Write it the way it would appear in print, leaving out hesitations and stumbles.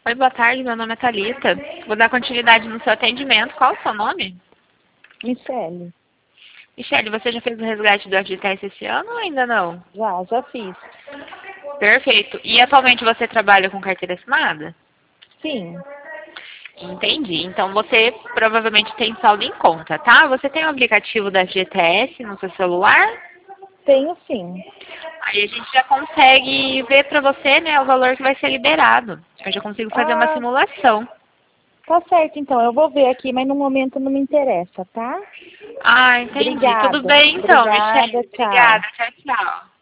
Oi, boa tarde, meu nome é Thalita. Vou dar continuidade no seu atendimento. Qual o seu nome? Michele, Michele, você já fez o resgate do FGTS esse ano ou ainda não? já fiz. Perfeito. E atualmente você trabalha com carteira assinada? Sim, Entendi. Então você provavelmente tem saldo em conta, tá? Você tem o aplicativo da FGTS no seu celular? tenho sim. Aí a gente já consegue ver para você, né, o valor que vai ser liberado. Eu já consigo fazer uma Ah, simulação. tá certo então, eu vou ver aqui, mas no momento não me interessa, tá? Ah, entendi. Tudo Obrigada, bem então, Michelle. obrigada, tchau. Obrigada. Tchau, tchau.